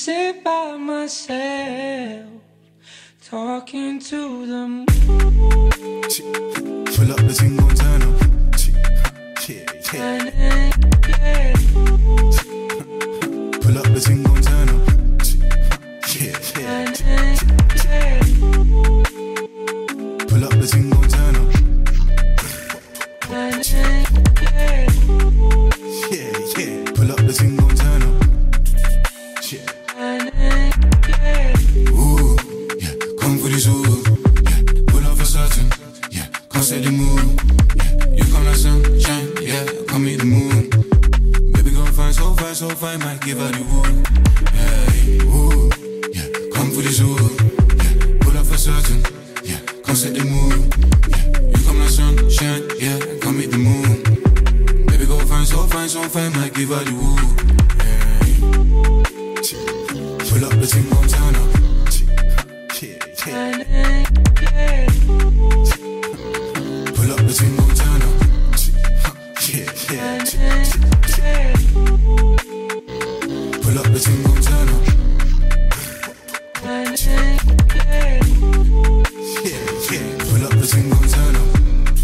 sit by myself, talking to the moon. Pull up the thing, gon' turn up. Yeah, yeah. Pull up the thing, gon' turn up. Yeah, yeah. Pull up the thing, gon' turn up. Yeah, yeah. Pull up the thing, gon' turn up. Yeah. Ooh, yeah. Come for this ooh. Yeah. Pull up for certain. Yeah. Come set the mood. Yeah. You come like sunshine. Yeah. Come meet the moon. Baby gon' find so fine. Might give her the woo. Yeah. Ooh, yeah. Come for this ooh. Yeah. Pull up for certain. Yeah. Come set the mood. Yeah. You come like sunshine. Yeah. Come meet the moon. Baby gon' find so fine. Might give her the woo. Pull up the thing, gon' turn up. Yeah, yeah. Pull up the thing, gon' turn up. Yeah, yeah. Pull up the thing, gon' turn up. Yeah, yeah. Pull up the thing, gon' turn up.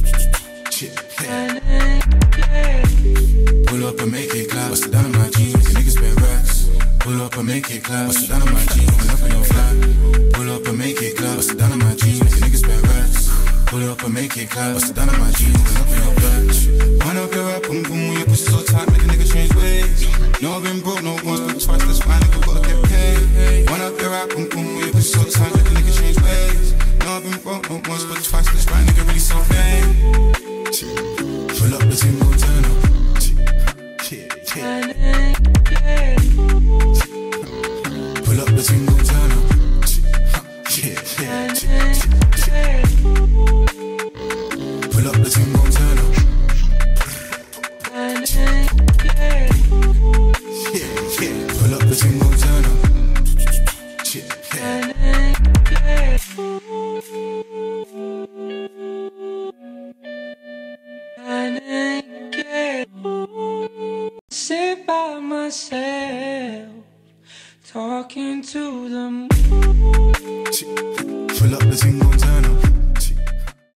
Yeah. Pull up and make it clap. Bust it down on my jeans, make the niggas spend racks. Pull up and make it clap. Bust it down on my jeans, pull up in your flat. Pull up and make it clap. Bust it down on my jeans, make the niggas spend racks. Pull up and make it clap. Bust it down on my jeans, pull up in your flat. Wind up your rap, boom boom, your pussy so tight, make a nigga change ways. No, I've been broke, no once, but twice, that's fine, nigga gotta get paid. Wind up your rap, boom boom, your pussy so tight, make a nigga change ways. No, I've been broke, no once, but twice, that's fine, nigga really so fame. Pull up the thing, gon' turn up. Yeah, yeah. Pull up the thing, gon' turn up. Yeah, yeah. Pull up the thing, gon' turn up. Yeah, yeah. Pull up the thing, gon' turn up. Sit by myself, talking to the moon. Pull up the thing, gon' turn up.